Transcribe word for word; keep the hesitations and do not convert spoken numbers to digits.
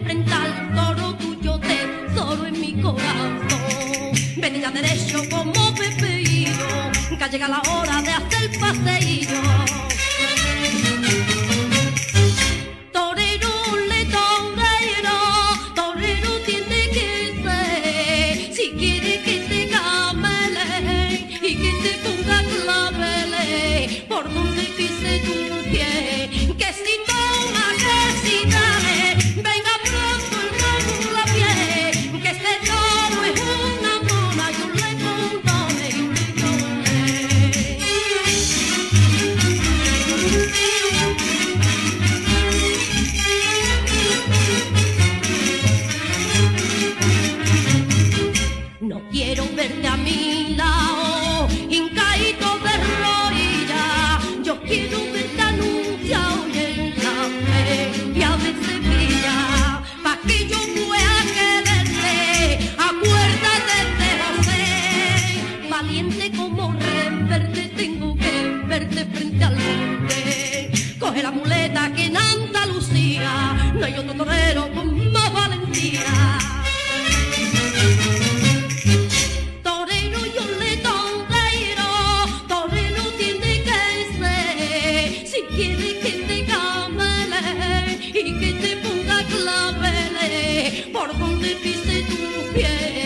frente al toro tuyo, tesoro en mi corazón. Venía derecho como Pepeillo, que llega la hora de hacer paseillo. Torero le torero, torero tiene que ser, si quiere que te camele y que te ponga claveles por donde pise tu pie, que si toma, que si dale, venga pronto el ramo la pie, que este toro es una mona y un lepontone y un no quiero verte a mi lado, hincaíto de rodilla. Yo quiero verte anunciado y en la feria de Sevilla, pa' que yo pueda quererte. Acuérdate de José, valiente como reverte, tengo que verte frente al monte. Coge la muleta que en Andalucía no hay otro torero con más valentía. Quiere que te camele y que te ponga claveles por donde pise tu pie.